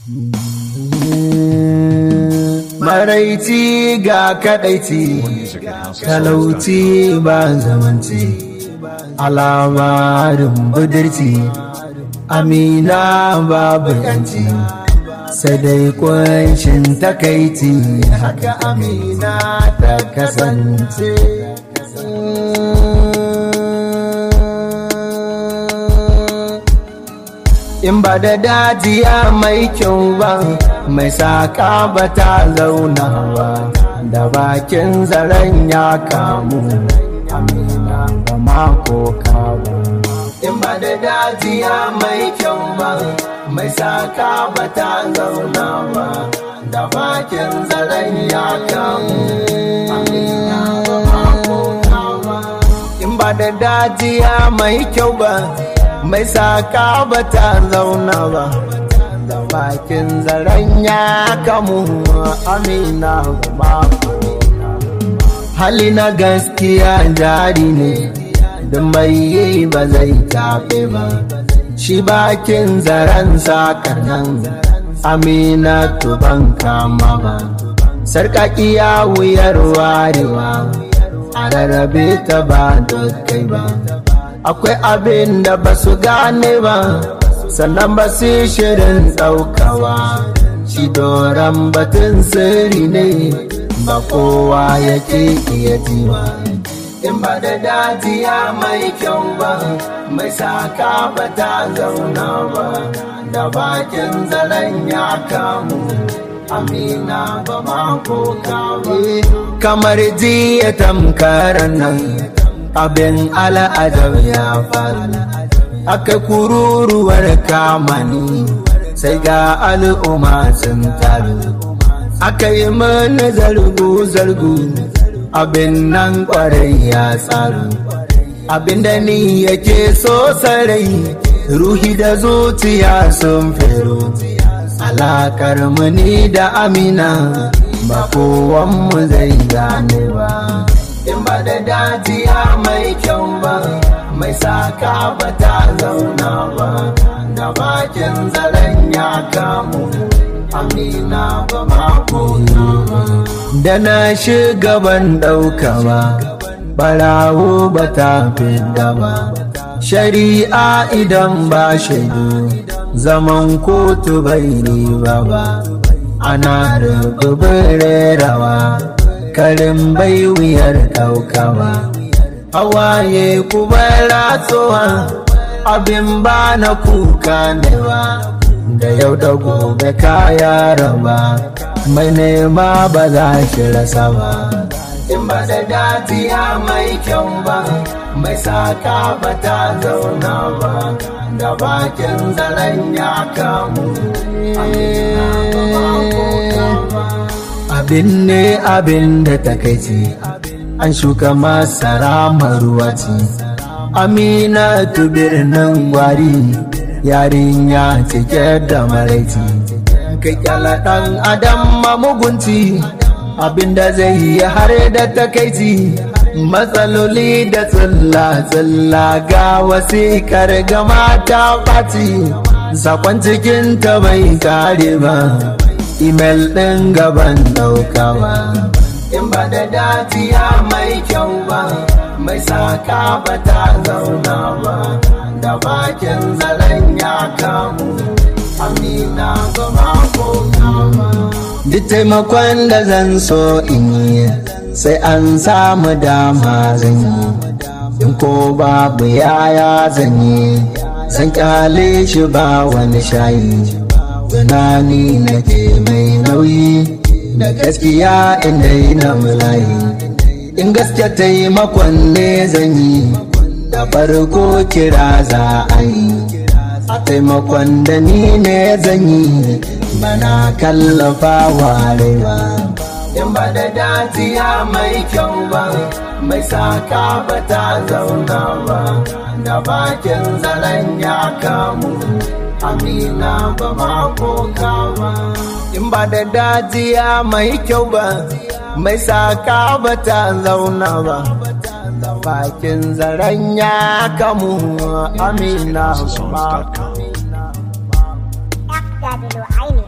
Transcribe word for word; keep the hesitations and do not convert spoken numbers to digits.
maraici ga kadaici talauci ba zamanci alamarin budurci amina babu yanci sai dai kunshin takaici haka amina ta kasance in ba da dajiya mai kyau ba mai saka ba ta zauna ba da bakin zaren ya kamu amina ba mako kawo in ba da dajiya mai kyau ba mai saka ba ta zauna ba da bakin zaren ya kamu amina ba mako kawo in ba da dajiya mai kyau ba mai saka ba ta zauna ba da bakin zaren ya kamu amina ba hali na gaskiya jari ne da mai yi ba zai tafe ba shi bakin zaren sakar nan amina tuban kama ba sarƙaƙiya wuyar warewa a rarrabe ta ba da kai ba akwai abin da ba su gane ba sannan ba su shirin ɗaukawa shi doron batun sirri ne ba kowa yake iya ji ba in ba da dajiya mai kyau ba mai saka ba ta zauna ba da bakin zaren ya kamu amina ba mako kawo kamar jiya tamkarar nan abin al'adar ya faru aka kururuwar kamani sai ga al'umma sun taru aka yi mana zargu-zargu abin nan kwarai ya tsaru abin da ni yake so sarai ruhi da zuciya sun fero alakar muni da amina ba kowanmu zai gane ba in ba da dajiya mai kyau ba mai saka ba ta zauna ba da bakin zaren ya kamu amina ba mako da na shiga ban ɗauka ba barawo ba ta fidda ba shari'a idan ba shaidu zaman kotu bai riba ba ana rububin rawa karin bai wuyar ɗaukawa hawaye kuma ratsuwa abin ba na kuka ne ba da yau da gobe kaya raba mai nema ba za shi rasa ba in ba da dajiya mai kyau ba mai saka ba ta zauna ba da bakin zaren ya kamu abin ne abin da takaici an shuka masara maruwaci amina tu birnin gwari yarinya cike da maraici ka kyala dan adam mamugunci abinda zai yi har da takaici matsaloli da tsilla-tsilla ga wasikar gama ta ɓaci sakon cikin ta bai kare ba email ɗin gaban ɗaukawa in ba da dajiya mai kyau ba mai saka ba ta zauna ba da bakin zaren ya kamu amina ba mako kama duk taimakon da zan so in yi sai an samu dama zan yi in ko babu yaya zan yi zan kyale shi ba wani shayi tunani nake mai nauyi da gaskiya inda na mulayi in gaskiya taimakon ne zan yi da farko kira za a yi a taimakon da ni ne zan yi bana kallafa warewa in ba da dajiya mai kyau ba mai saka ba ta zauna ba da bakin zaren ya kamu amina ba mako kawa in ba da dajiya mai kyau ba mai saka ba ta zauna ba da bakin zaren ya kamu amina ba mako